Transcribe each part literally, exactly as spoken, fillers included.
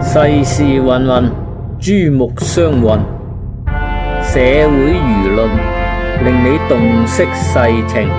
世事芸芸，珠目相混，社會輿論令你洞悉世情。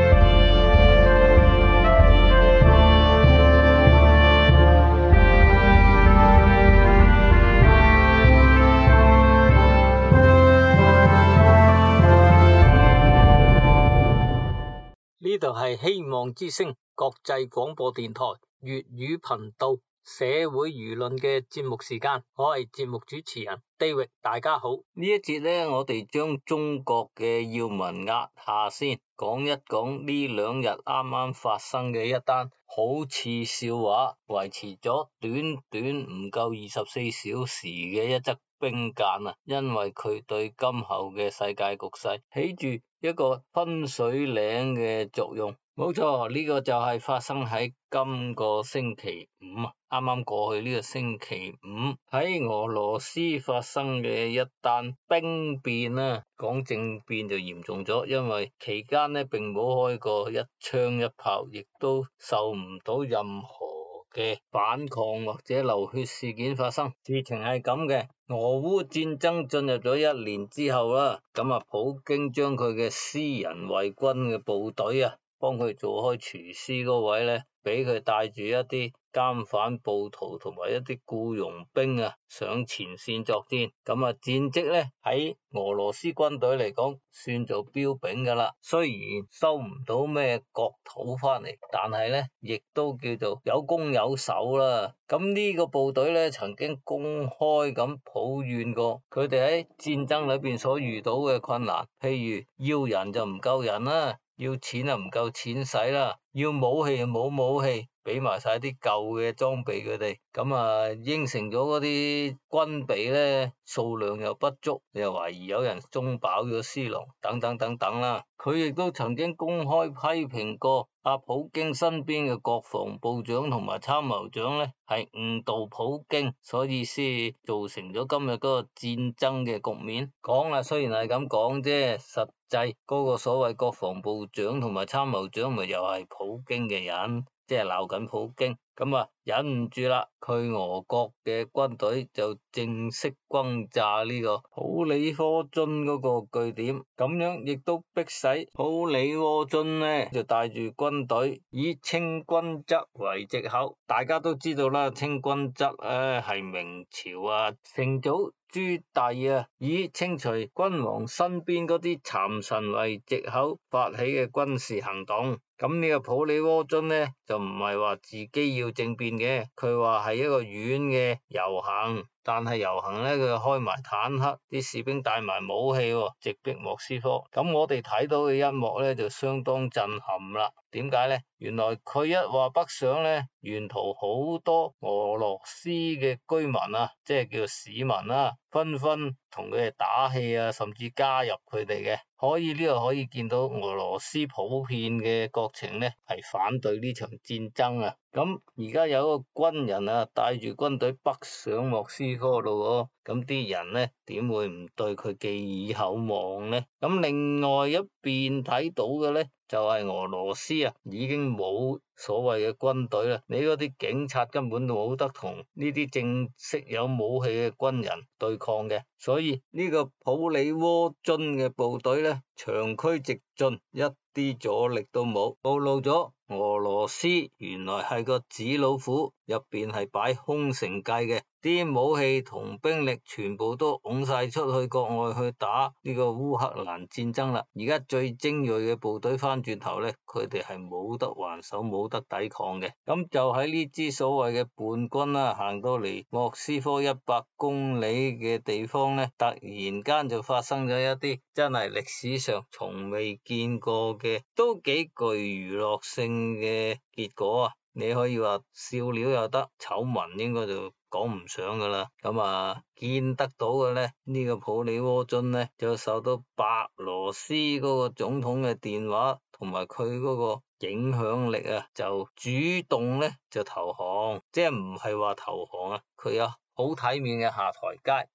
呢度係希望之聲國際廣播電台粵語頻道社會輿論嘅節目時間，我係節目主持人 David， 大家好。呢一節呢，我哋將中國嘅要聞壓下先，講一講呢兩日啱啱發生嘅一單好似笑話，維持咗短短唔夠二十四小時嘅一則兵諫啊，因為佢對今後嘅世界局勢起住一個分水嶺嘅作用。冇錯，呢個就係發生喺今個星期五啊，啱啱過去呢個星期五喺俄羅斯發生嘅一單兵變啊。講政變就嚴重咗，因為期間呢並冇開過一槍一炮，亦都受唔到任何嘅反抗或者流血事件發生。事情係咁嘅，俄烏戰爭進入咗一年之後啦，咁啊普京將佢嘅私人衛軍嘅部隊啊，幫佢做開廚師嗰位咧，俾佢帶住一啲監犯暴徒同埋一啲僱傭兵啊上前線作戰。咁啊戰績咧喺俄羅斯軍隊嚟講算做彪炳噶啦，雖然收唔到咩國土翻嚟，但係咧亦都叫做有攻有守啦。咁呢個部隊咧曾經公開咁抱怨過佢哋喺戰爭裏邊所遇到嘅困難，譬如要人就唔夠人啦，要錢就唔夠錢使啦，要武器就冇武器，俾埋晒啲舊嘅裝備佢哋，咁啊應承咗嗰啲軍備咧數量又不足，又懷疑有人中飽咗私囊等等等等啦。佢亦都曾經公開批評過阿普京身邊嘅國防部長同埋參謀長咧係誤導普京，所以先造成咗今日嗰個戰爭嘅局面。講啦，雖然係咁講啫，實際嗰個所謂國防部長同埋參謀長咪又係普京嘅人，即係鬧緊普京。咁啊忍唔住啦，佢俄國嘅軍隊就正式轟炸呢個普里科津嗰個據點，咁樣亦都迫使普里科津呢就帶住軍隊以清君側為藉口。大家都知道啦，清君側誒係明朝啊成祖朱棣啊以清除君王身邊嗰啲讒臣為藉口發起嘅軍事行動。咁呢個普里科津呢就唔係話自己要政變嘅，佢話係一個縣嘅遊行，但係遊行呢佢開埋坦克，啲士兵帶埋武器喎，直逼莫斯科。咁我哋睇到嘅一幕呢就相當震撼啦。點解呢？原來佢一話北上呢，沿途好多俄羅斯嘅居民啊，即係叫市民啊，紛紛同佢哋打氣啊，甚至加入佢哋嘅。可以呢度可以見到俄羅斯普遍嘅國情呢係反對呢場戰爭啊。咁而家有一個軍人啊帶住軍隊北上莫斯科咯，咁啲人呢點會唔對佢寄以厚望呢？咁另外一邊睇到嘅呢就係俄羅斯啊已經冇所謂嘅軍隊啦，你嗰啲警察根本都冇得同呢啲正式有武器嘅軍人對抗嘅，所以呢個普里科津嘅部隊呢長驅直進，一啲阻力都冇，暴露咗俄羅斯原來係個紙老虎，入邊係擺空城計嘅，啲武器同兵力全部都拱晒出去國外去打呢個烏克蘭戰爭啦。而家最精銳嘅部隊翻轉頭呢，佢哋係冇得還手，冇得抵抗嘅。咁就喺呢支所謂嘅叛軍啦，行到嚟莫斯科一百公里嘅地方呢，突然間就發生咗一啲真係歷史上從未見過嘅，都幾具娛樂性嘅結果啊！你可以話笑料又得，醜聞應該就講唔上噶啦。咁啊，見得到嘅呢，呢個普里科津呢就受到白羅斯嗰個總統嘅電話，同埋佢嗰個影響力啊，就主動呢就投降，即係唔係話投降啊，佢有好體面嘅下台階，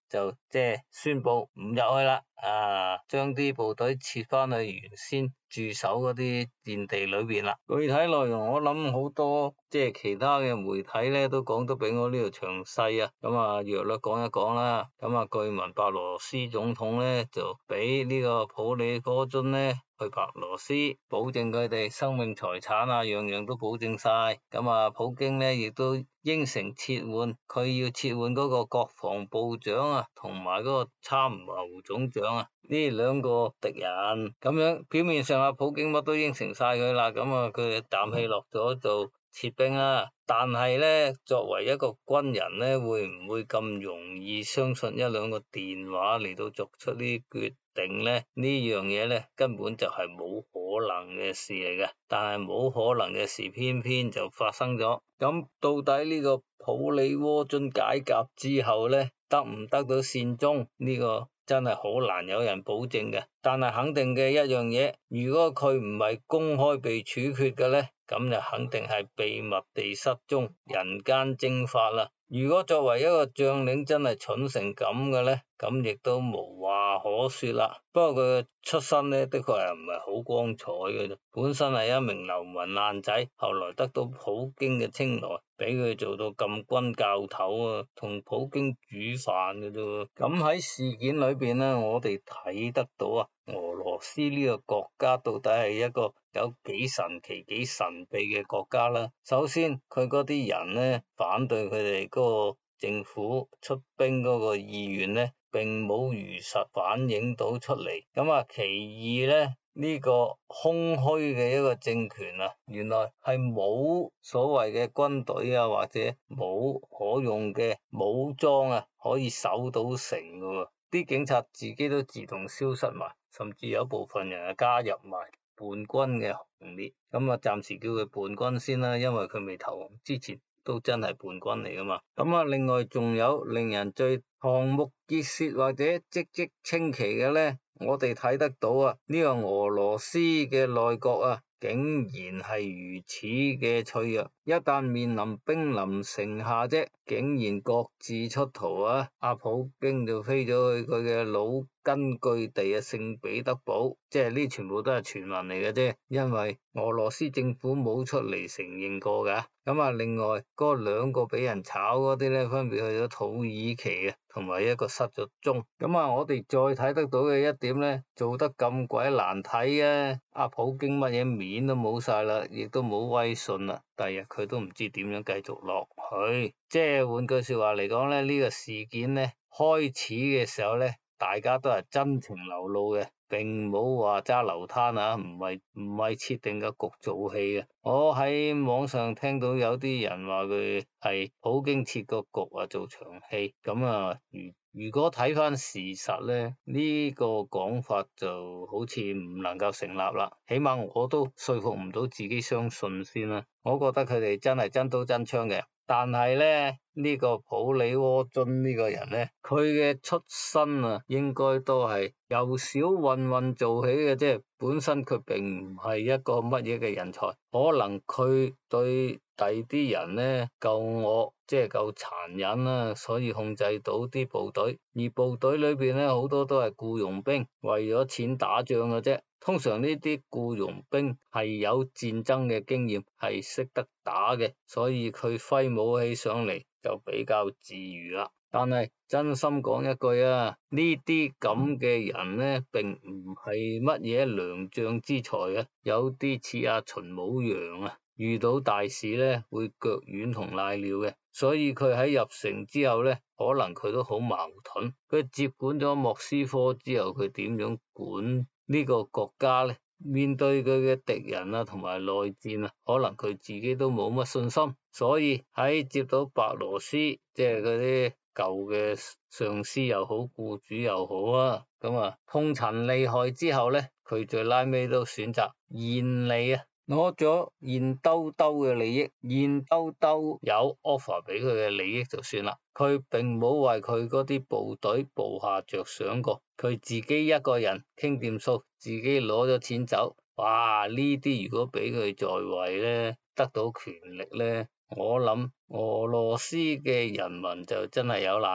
就即係宣布唔入去啦，啊，將啲部隊撤翻去原先駐守嗰啲戰地裏邊啦。具體內容我諗好多即係其他嘅媒體咧都講得比我呢度詳細啊，咁啊約略講一講啦。咁啊據聞白羅斯總統咧就俾呢個普里戈津咧去白羅斯，保證佢哋生命財產啊樣樣都保證晒。咁啊普京咧亦都應承撤換，佢要撤換嗰個國防部長啊同埋嗰個參謀總長啊呢兩個敵人。咁樣表面上啊普京乜都應承晒佢啦，咁啊佢啖氣落咗就撤兵啦。但係咧作為一個軍人咧，會唔會咁容易相信一兩個電話嚟到作出呢啲決定咧？呢樣嘢咧根本就係冇可能嘅事嚟嘅，但係冇可能嘅事偏偏就發生咗。咁到底呢個普里戈津解甲之後咧得唔得到善終？呢個真係好難有人保證嘅。但係肯定嘅一樣嘢，如果佢唔係公開被處決嘅咧，咁就肯定係秘密地失蹤，人間蒸發啦。如果作為一個將領真係蠢成咁嘅咧，咁亦都無話可說啦。不過佢嘅出身咧的確係唔係好光彩嘅啫，本身係一名流民爛仔，後來得到普京嘅青睞，俾佢做到禁軍教頭啊，同普京煮飯嘅啫。咁喺事件裏邊咧，我哋睇得到啊，俄羅斯呢個國家到底係一個有幾神奇幾神秘嘅國家啦。首先佢嗰啲人咧反對佢哋嗰個政府出兵嗰個意願咧並冇如實反映到出嚟。咁啊其二咧，呢個空虛嘅一個政權啊，原來係冇所謂嘅軍隊啊，或者冇可用嘅武裝啊可以守到城㗎喎。啲警察自己都自動消失埋，甚至有部分人啊加入埋叛軍嘅行列。咁啊暫時叫佢叛軍先啦，因為佢未投降之前都真係叛軍嚟噶嘛。咁啊另外仲有令人最瞠目結舌或者嘖嘖稱奇嘅咧，我哋睇得到啊，呢個俄羅斯嘅內閣啊竟然係如此嘅脆弱，一旦面臨兵臨城下啫，竟然各自出逃啊！阿普京就飛咗去佢嘅老根據地啊聖彼得堡，即係呢全部都係傳聞嚟嘅啫，因為俄羅斯政府冇出嚟承認過噶。咁啊另外嗰兩個俾人炒嗰啲咧，分別去咗土耳其啊，同埋一個失咗蹤。咁啊我哋再睇得到嘅一點咧，做得咁鬼難睇啊，阿普京乜嘢面都冇晒啦，亦都冇威信啦，第日佢都唔知點樣繼續落去。即係換句說話嚟講咧，呢個事件咧開始嘅時候咧，大家都係真情流露嘅，並冇話揸流灘啊，唔係唔係設定嘅局做戲嘅。我喺網上聽到有啲人話佢係普京設個局啊做場戲，咁啊如如果睇翻事實咧，呢個講法就好似唔能夠成立啦，起碼我都說服唔到自己相信先啦。我覺得佢哋真係真刀真槍嘅。但係咧，呢個普里戈津呢個人咧，佢嘅出身啊，應該都係由小混混做起嘅，即係本身佢並唔係一個乜嘢嘅人才，可能佢對第啲人咧夠惡，即係夠殘忍啦，所以控制到啲部隊，而部隊裏邊咧好多都係僱傭兵，為咗錢打仗嘅啫。通常呢啲僱傭兵係有戰爭嘅經驗，係識得打嘅，所以佢揮舞起上嚟就比較自如啦。但係真心講一句啊，呢啲咁嘅人咧並唔係乜嘢良將之才啊，有啲似阿秦舞陽啊，遇到大事咧會腳軟同瀨尿嘅，所以佢喺入城之後咧，可能佢都好矛盾。佢接管咗莫斯科之後，佢點樣管呢個國家咧？面對佢嘅敵人啊，同埋內戰啊，可能佢自己都冇乜信心。所以喺接到白羅斯，即係嗰啲舊嘅上司又好，僱主又好啊，咁啊痛陳利害之後咧，佢最拉尾都選擇現利啊，攞咗現兜兜嘅利益，現兜兜有 offer 俾佢嘅利益就算啦。佢並冇為佢嗰啲部隊部下着想過，佢自己一個人傾掂數，自己攞咗錢走。哇！呢啲如果俾佢在位咧，得到權力咧，我諗俄羅斯嘅人民就真係有難啦。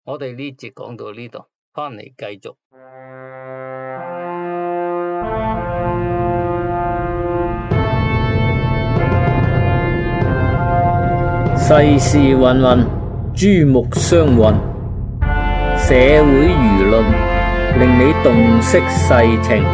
我哋呢節講到呢度，翻嚟繼續。世事芸芸，珠目相混，社會輿論令你洞悉世情。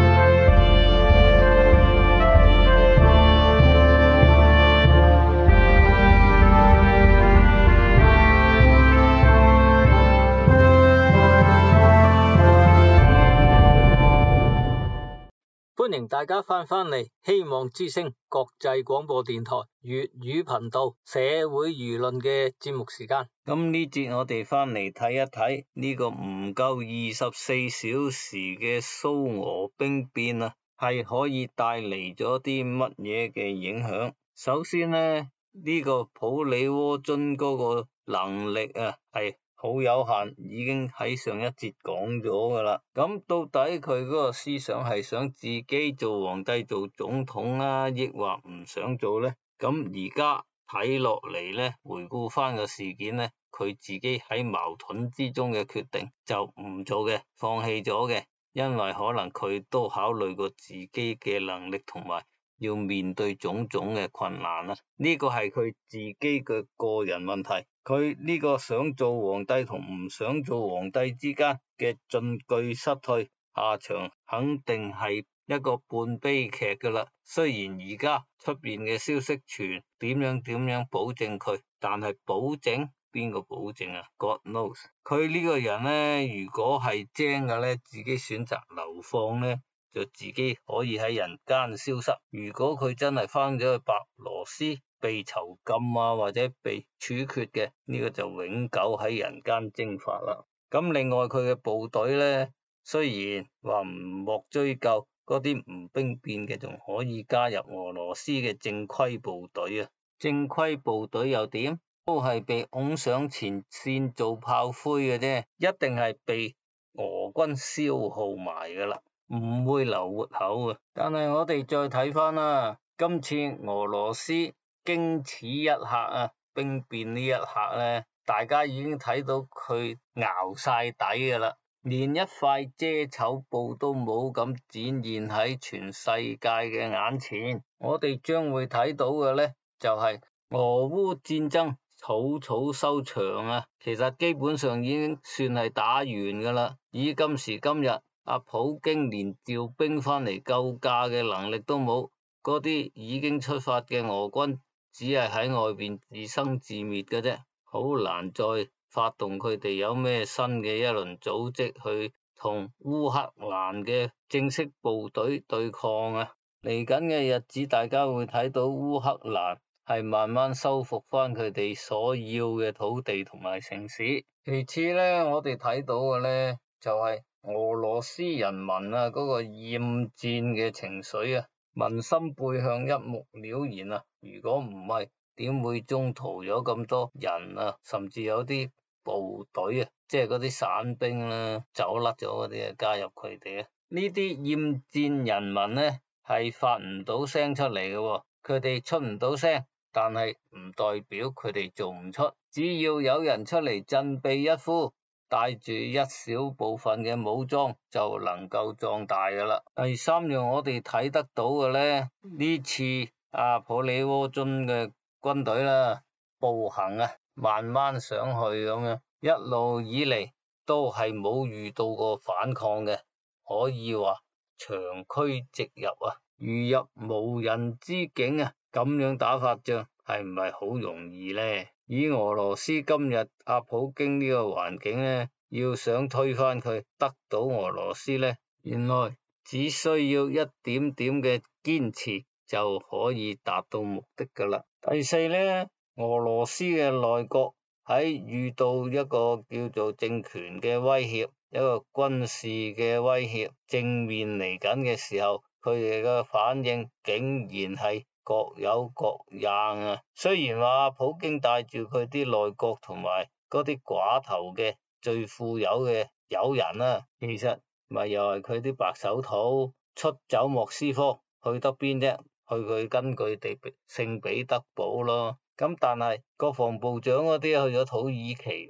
歡迎大家翻返嚟希望之聲國際廣播電台粵語頻道社會輿論嘅節目時間。咁呢節我哋翻嚟睇一睇呢個唔夠二十四小時嘅蘇俄兵變啊，係可以帶嚟咗啲乜嘢嘅影響？首先呢，呢個普里沃津嗰個能力啊係好有限，已經喺上一節講咗噶啦。咁到底佢嗰個思想係想自己做皇帝做總統啊，抑或唔想做呢？咁而家睇落嚟呢，回顧翻個事件呢，佢自己喺矛盾之中嘅決定就唔做嘅，放棄咗嘅，因為可能佢都考慮過自己嘅能力同埋要面對種種嘅困難啊。呢個係佢自己嘅個人問題。佢呢個想做皇帝同唔想做皇帝之間嘅進退失退，下場肯定係一個半悲劇噶啦。雖然而家出邊嘅消息傳點樣點樣保證佢，但係保證邊個保證啊 ？God knows。佢呢個人呢，如果係精嘅呢，自己選擇流放呢，就自己可以喺人間消失。如果佢真係翻咗去白羅斯，被囚禁啊或者被處決嘅，呢個就永久喺人間蒸發啦。咁另外佢嘅部隊呢，雖然話唔獲追究，嗰啲唔兵變嘅仲可以加入俄羅斯嘅正規部隊啊。正規部隊又點？都係被拱上前線做炮灰嘅啫，一定係被俄軍消耗埋噶啦，唔會留活口啊。但係我哋再睇翻啦，今次俄羅斯經此一刻啊，兵變呢一刻咧，大家已經睇到佢熬晒底噶啦，連一塊遮醜布都冇咁展現喺全世界嘅眼前。我哋將會睇到嘅咧，就係俄烏戰爭草草收場啊，其實基本上已經算係打完噶啦。以今時今日，阿普京連調兵翻嚟救駕嘅能力都冇，嗰啲已經出發嘅俄軍只係喺外邊自生自滅嘅啫，好難再發動佢哋有咩新嘅一輪組織去同烏克蘭嘅正式部隊對抗啊！嚟緊嘅日子，大家會睇到烏克蘭係慢慢收復翻佢哋所要嘅土地同埋城市。其次呢，我哋睇到嘅呢，就係俄羅斯人民啊嗰個厭戰嘅情緒啊，民心背向一目了然啊！如果唔係，點會中途有咁多人啊，甚至有啲部隊啊，即係嗰啲散兵啦，走甩咗嗰啲啊，加入佢哋啊？呢啲厭戰人民呢，係發唔到聲出嚟嘅，佢哋出唔到聲，但係唔代表佢哋做唔出。只要有人出嚟振臂一呼，帶住一小部分嘅武裝就能夠壯大噶啦。第三樣我哋睇得到嘅呢，呢次阿普里沃津嘅軍隊啦，步行啊，慢慢上去咁樣，一路以嚟都係冇遇到過反抗嘅，可以話長驅直入啊，如入無人之境啊。咁樣打法仗係唔係好容易呢？以俄羅斯今日阿普京呢個環境呢，要想推翻佢，得到俄羅斯呢，原來只需要一點點嘅堅持就可以達到目的噶啦。第四呢，俄羅斯嘅內閣喺遇到一個叫做政權嘅威脅，一個軍事嘅威脅正面嚟緊嘅時候，佢哋嘅反應竟然係各有各樣啊！雖然話普京帶住佢啲內閣同埋嗰啲寡頭嘅最富有嘅友人啊，其實咪又係佢啲白手套出走莫斯科，去得邊啫？去佢根據地聖彼得堡咯。咁但係國防部長嗰啲去咗土耳其喎，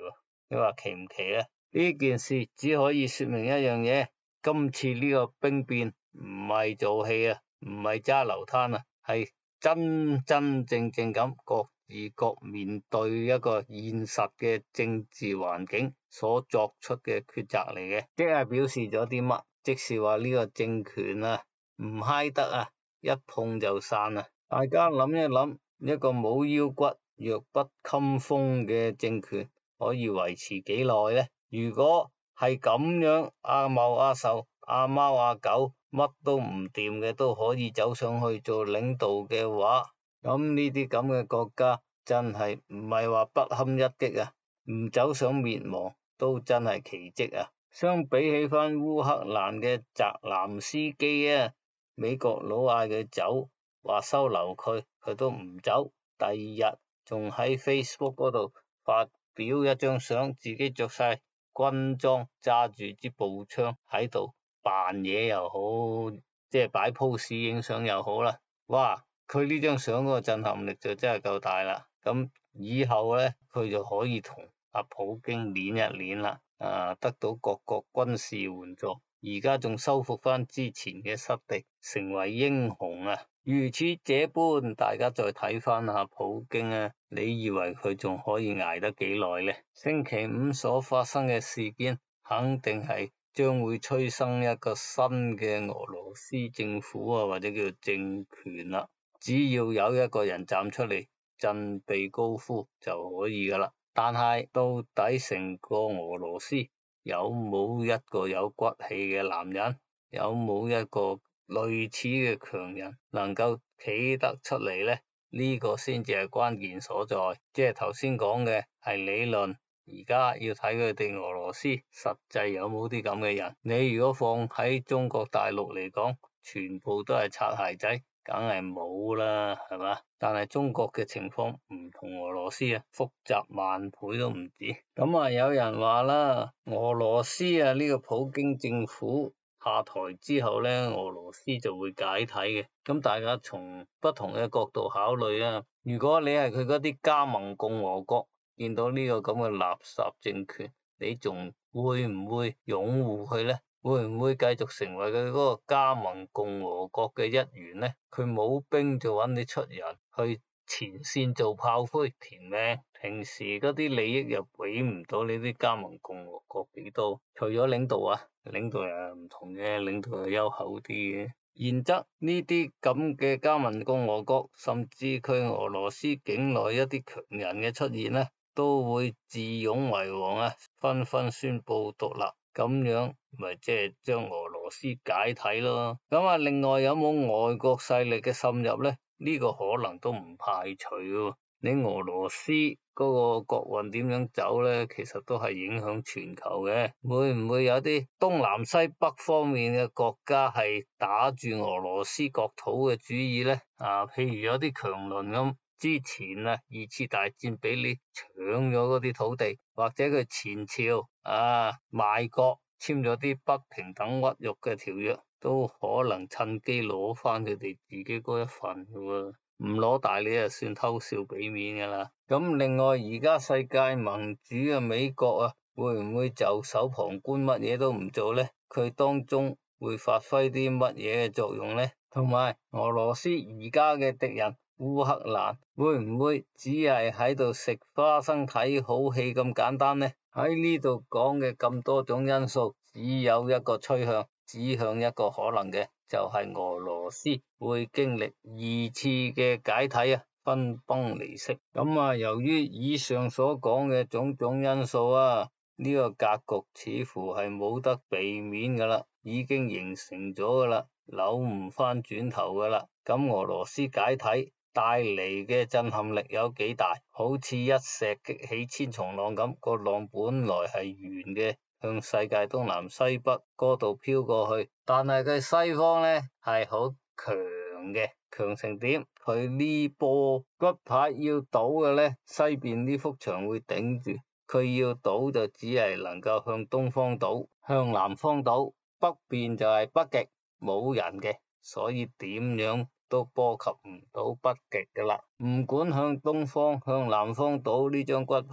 你話奇唔奇啊？呢件事只可以說明一樣嘢，今次呢個兵變唔係做戲啊，唔係揸流灘啊，係真真正正咁各自各面對一個現實嘅政治環境所作出嘅抉擇嚟嘅，即係表示咗啲乜？即是話呢個政權啊唔嗨得啊，一碰就散啊！大家諗一諗，一個冇腰骨、弱不禁風嘅政權可以維持幾耐呢？如果係咁樣，阿茂阿壽、阿貓阿狗乜都唔掂嘅都可以走上去做領導嘅話，咁呢啲咁嘅國家真係唔係話不堪一擊啊，唔走上滅亡都真係奇蹟啊！相比起翻烏克蘭嘅澤連斯基啊，美國佬嗌佢走，話收留佢，佢都唔走。第二日仲喺 Facebook 嗰度發表一張相，自己着晒軍裝，揸住支步槍喺度扮嘢又好，即係擺 pose 影相又好啦。哇！佢呢張相嗰個震撼力就真係夠大啦。咁以後咧，佢就可以同阿普京練一練啦。啊！得到各國軍事援助，而家仲收復翻之前嘅失地，成為英雄啊！如此這般，大家再睇翻下普京啊，你以為佢仲可以捱得幾耐呢？星期五所發生嘅事件，肯定係將會催生一個新嘅俄羅斯政府啊，或者叫做政權啦。只要有一個人站出嚟振臂高呼就可以噶啦。但係到底成個俄羅斯有冇一個有骨氣嘅男人，有冇一個類似嘅強人能夠企得出嚟呢？呢個先至係關鍵所在。即係頭先講嘅係理論，而家要睇佢哋俄羅斯實際有冇啲咁嘅人。你如果放喺中國大陸嚟講，全部都係擦鞋仔，梗係冇啦，係嘛？但係中國嘅情況唔同俄羅斯啊，複雜萬倍都唔止。咁啊，有人話啦，俄羅斯啊呢個普京政府下台之後咧，俄羅斯就會解體嘅。咁大家從不同嘅角度考慮啊，如果你係佢嗰啲加盟共和國，見到呢個咁嘅垃圾政權，你仲會唔會擁護佢咧？會唔會繼續成為佢嗰個加盟共和國嘅一員呢？佢冇兵就揾你出人去前線做炮灰填命，平時嗰啲利益又俾唔到你啲加盟共和國幾多？除咗領導啊，領導又唔同嘅，領導又優厚啲嘅。然則呢啲咁嘅加盟共和國，甚至佢俄羅斯境內一啲強人嘅出現呢，都會自擁為王啊，紛紛宣布獨立。咁樣咪即係將俄羅斯解體咯。咁啊，另外有冇外國勢力嘅滲入呢？呢個可能都唔排除喎。你俄羅斯嗰個國運點樣走呢？其實都係影響全球嘅。會唔會有啲東南西北方面嘅國家係打住俄羅斯國土嘅主意呢？啊，譬如有啲強鄰咁。之前啊，二次大戰俾你搶咗嗰啲土地，或者佢前朝啊賣國簽咗啲不平等屈辱嘅條約，都可能趁機攞翻佢哋自己嗰一份嘅喎，唔攞大你就算偷笑俾面噶啦。咁另外而家世界盟主嘅美國啊，會唔會袖手旁觀乜嘢都唔做呢？佢當中會發揮啲乜嘢嘅作用呢？同埋俄羅斯而家嘅敵人烏克蘭會唔會只係喺度食花生睇好戲咁簡單呢？喺呢度講嘅咁多種因素，只有一個趨向，指向一個可能嘅，就係俄羅斯會經歷二次嘅解體啊，分崩離析。咁啊，由於以上所講嘅種種因素啊，呢個格局似乎係冇得避免噶啦，已經形成咗噶啦，扭唔翻轉頭噶啦。咁俄羅斯解體帶嚟嘅震撼力有幾大？好似一石激起千重浪咁，個浪本來係圓嘅，向世界東南西北嗰度飄過去，但係佢西方呢係好強嘅，強成點？佢呢波骨牌要倒嘅呢，西邊呢幅牆會頂住，佢要倒就只係能夠向東方倒，向南方倒，北邊就係北極，冇人嘅，所以點樣都波及唔到北極噶啦。唔管向東方向南方倒呢張骨牌，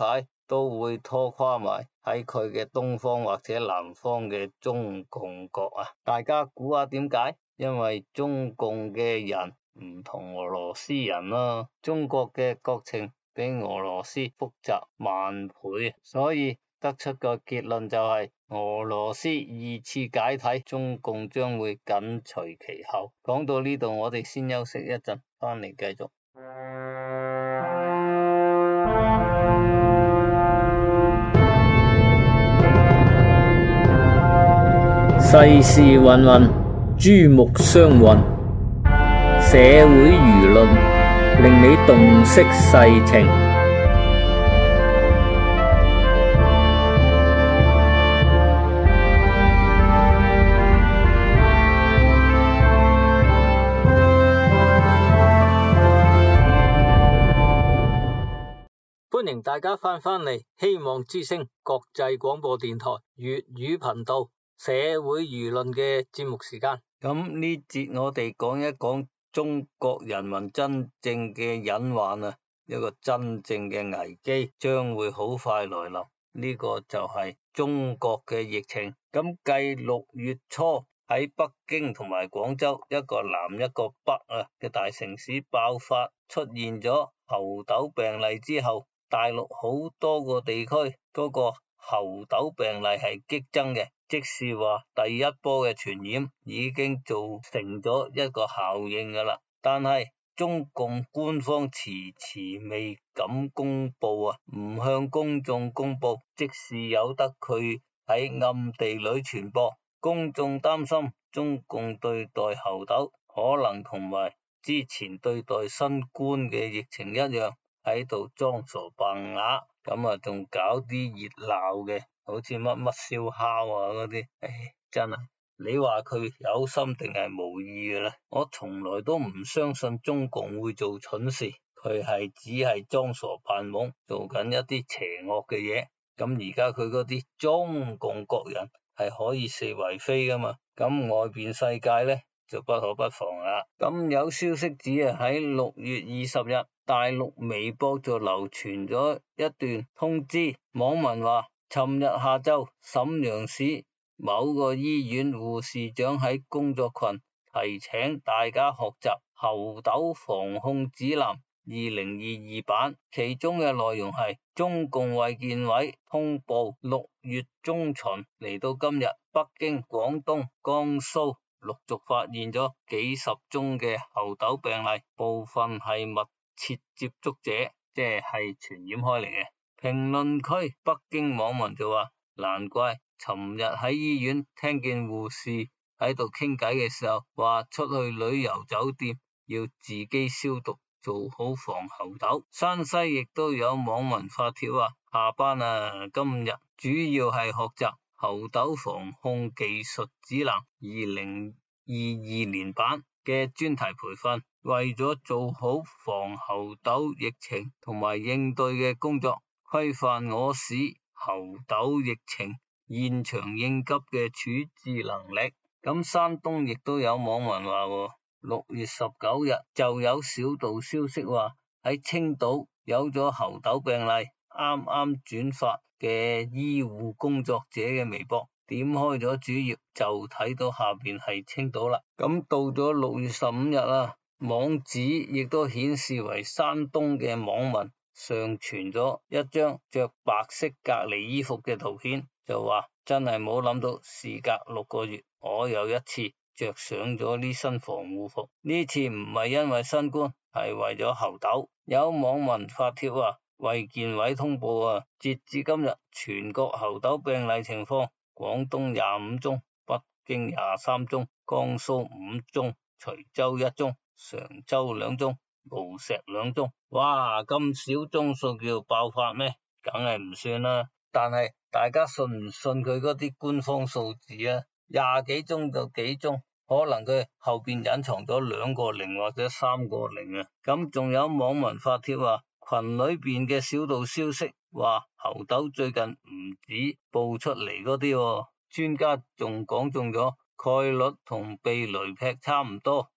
都會拖垮埋喺佢嘅東方或者南方嘅中共國啊！大家估下點解？因為中共嘅人唔同俄羅斯人咯，中國嘅國情比俄羅斯複雜萬倍，所以得出個結論就係俄羅斯二次解體，中共將會緊隨其後。講到呢度，我哋先休息一陣，翻嚟繼續。 世事芸芸，珠目相混，社會輿論令你洞悉世情。歡迎大家翻返嚟希望之聲國際廣播電台粵語頻道社會輿論嘅節目時間。 咁呢節我哋講一講中國人民真正嘅隱患啊，一個真正嘅危機將會好快來臨。呢個就係中國嘅疫情。咁繼六月初喺北京同埋廣州一個南一個北啊嘅大城市爆發出現咗猴痘病例之後，大陸好多個地區嗰個猴痘病例係激增嘅，即是話第一波嘅傳染已經造成咗一個效應噶啦。但係中共官方遲遲未敢公布啊，唔向公眾公布，即是由得佢喺暗地裏傳播。公眾擔心中共對待猴痘可能同埋之前對待新冠嘅疫情一樣，喺度裝傻扮啞，咁啊仲搞啲熱鬧嘅，好似乜乜燒烤啊嗰啲，唉，真係你話佢有心定係無意嘅咧？我從來都唔相信中共會做蠢事，佢係只係裝傻扮懵，做緊一啲邪惡嘅嘢。咁而家佢嗰啲中共國人係可以四圍飛噶嘛，咁外邊世界咧就不可不防啦。咁有消息指啊，喺六月二十日，大陸微博就流傳咗一段通知，網民話，尋日下晝瀋陽市某個醫院護士長喺工作群提醒大家學習猴痘防控指南二零二二版，其中嘅內容係中共衛健委通報六月中旬嚟到今日，北京、廣東、江蘇陸續發現咗幾十宗嘅猴痘病例，部分係密切接觸者，即係傳染開嚟嘅。評論區北京網民就話，難怪尋日喺醫院聽見護士喺度傾偈嘅時候話，出去旅遊酒店要自己消毒，做好防猴痘。山西亦都有網民發帖話，下班啊，今日主要係學習猴痘防控技術指南二零二二年版嘅專題培訓，為咗做好防猴痘疫情同埋應對嘅工作，規範我市猴痘疫情現場應急嘅處置能力。咁山東亦都有網民話，六月十九日就有小道消息話喺青島有咗猴痘病例，啱啱轉發嘅醫護工作者嘅微博，點開咗主頁就睇到下邊係青島啦。咁到咗六月十五日啦，網址亦都顯示為山東嘅網民上傳咗一張着白色隔離衣服嘅圖片，就話真係冇諗到事隔六個月，我又一次着上咗呢身防護服，呢次唔係因為新冠，係為咗猴痘。有網民發帖話，衛健委通報啊，截至今日全國猴痘病例情況，廣東廿五宗，北京廿三宗，江蘇五宗，徐州一宗，常州兩宗，無錫兩宗。哇，咁少宗數叫爆發咩？梗係唔算啦。但係大家信唔信佢嗰啲官方數字啊？廿幾宗就幾宗，可能佢後邊隱藏咗兩個零或者三個零啊。咁仲有網民發帖話，群裏邊嘅小道消息話，猴痘最近唔止報出嚟嗰啲，專家仲講中咗概率同避雷劈差唔多，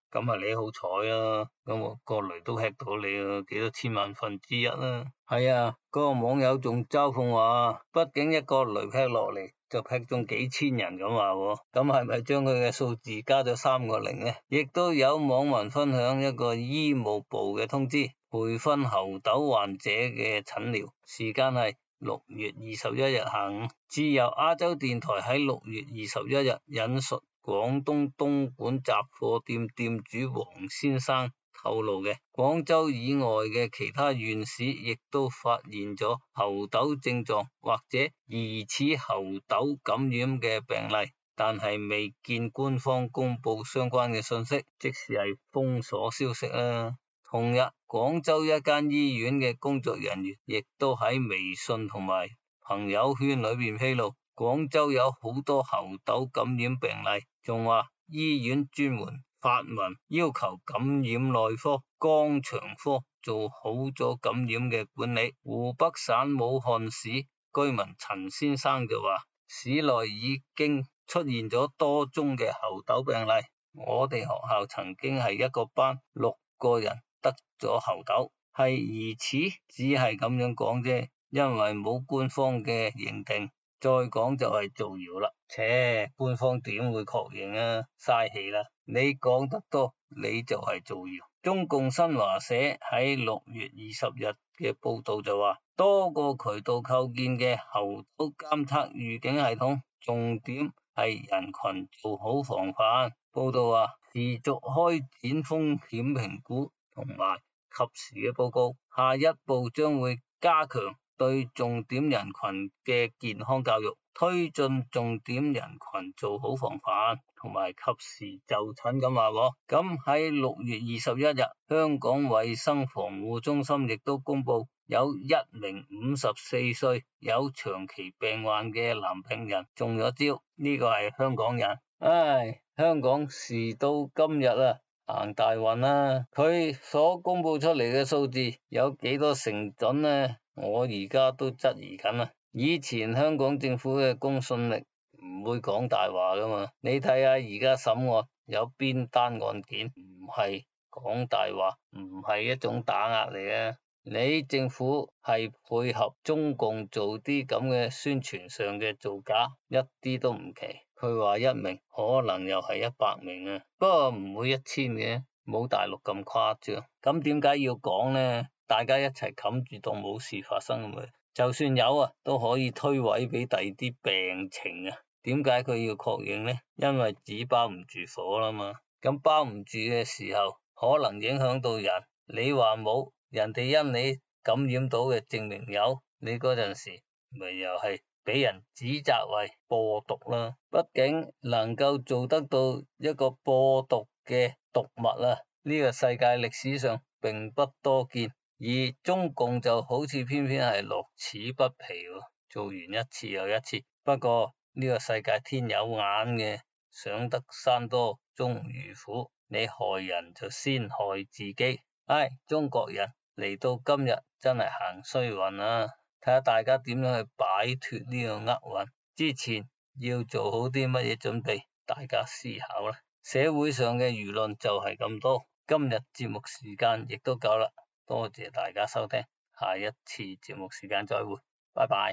咁啊你好彩啦，咁我個雷都吃到你啊，幾多千萬分之一啦。係啊，嗰個網友仲嘲諷話，畢竟一個雷劈落嚟就劈中幾千人咁話喎，咁係咪將佢嘅數字加咗三個零呢？亦都有網民分享一個醫務部嘅通知，培訓猴痘患者嘅診療時間係六月二十一日下午。自由亞洲電台喺六月二十一日引述廣東東莞雜貨店店主黃先生透露嘅，廣州以外嘅其他縣市亦都發現咗猴痘症狀或者疑似猴痘感染嘅病例，但係未見官方公布相關嘅信息，即使係封鎖消息啦。同日，廣州一間醫院嘅工作人員亦都喺微信同埋朋友圈裏邊披露，廣州有好多猴痘感染病例，仲話醫院專門發文要求感染內科、肛腸科做好咗感染嘅管理。湖北省武漢市居民陳先生就話，市內已經出現咗多宗嘅猴痘病例，我哋學校曾經係一個班六個人得咗猴痘，係疑似，只係咁樣講啫，因為冇官方嘅認定。再講就係造謠啦，切，官方點會確認啊？嘥氣啦！你講得多，你就係造謠。中共新華社喺六月二十日嘅報道就話，多個渠道構建嘅猴痘監測預警系統，重點係人群做好防範。報道話，持續開展風險評估同埋及時嘅報告，下一步將會加強對重點人群嘅健康教育，推進重點人群做好防範同埋及時就診咁話喎。咁喺六月二十一日，香港衛生防護中心亦都公布，有一名五十四歲有長期病患嘅男病人中咗招，呢個係香港人。唉，香港時到今日啊，行大運啦！佢所公布出嚟嘅數字有幾多成準呢？我而家都質疑緊啦。以前香港政府嘅公信力唔會講大話噶嘛？你睇下而家審案有邊單案件唔係講大話，唔係一種打壓嚟嘅？你政府係配合中共做啲咁嘅宣傳上嘅造假，一啲都唔奇。佢話一名，可能又係一百名啊，不過唔會一千嘅，冇大陸咁誇張。咁點解要講呢？大家一齊冚住當冇事發生咁啊！就算有啊，都可以推諉俾第二啲病情啊。點解佢要確認呢？因為紙包唔住火啦嘛。咁包唔住嘅時候，可能影響到人。你話冇，人哋因你感染到嘅證明有，你嗰陣時咪又係俾人指責為播毒啦。畢竟能夠做得到一個播毒嘅毒物啊，呢個世界歷史上並不多見。而中共就好似偏偏係樂此不疲喎，做完一次又一次。不過呢個世界天有眼嘅，上得山多終遇虎，你害人就先害自己。唉，中國人嚟到今日真係行衰運啊！睇下大家點樣去擺脫呢個厄運，之前要做好啲乜嘢準備，大家思考啦。社會上嘅輿論就係咁多，今日節目時間亦都夠啦。多謝大家收聽，下一次節目時間再會，拜拜。